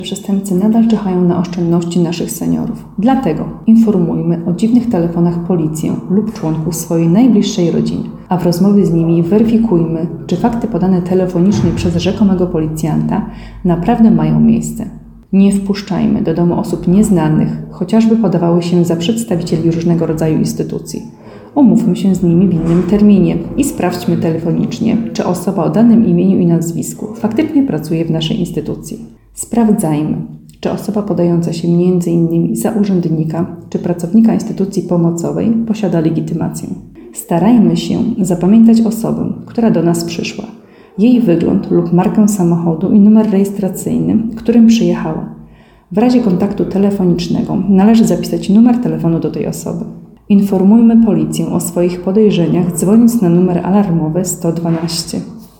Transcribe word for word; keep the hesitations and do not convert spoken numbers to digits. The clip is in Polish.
Przestępcy nadal czyhają na oszczędności naszych seniorów. Dlatego informujmy o dziwnych telefonach policję lub członków swojej najbliższej rodziny, a w rozmowie z nimi weryfikujmy, czy fakty podane telefonicznie przez rzekomego policjanta naprawdę mają miejsce. Nie wpuszczajmy do domu osób nieznanych, chociażby podawały się za przedstawicieli różnego rodzaju instytucji. Umówmy się z nimi w innym terminie i sprawdźmy telefonicznie, czy osoba o danym imieniu i nazwisku faktycznie pracuje w naszej instytucji. Sprawdzajmy, czy osoba podająca się między innymi za urzędnika czy pracownika instytucji pomocowej posiada legitymację. Starajmy się zapamiętać osobę, która do nas przyszła, jej wygląd lub markę samochodu i numer rejestracyjny, którym przyjechała. W razie kontaktu telefonicznego należy zapisać numer telefonu do tej osoby. Informujmy policję o swoich podejrzeniach, dzwoniąc na numer alarmowy sto dwanaście.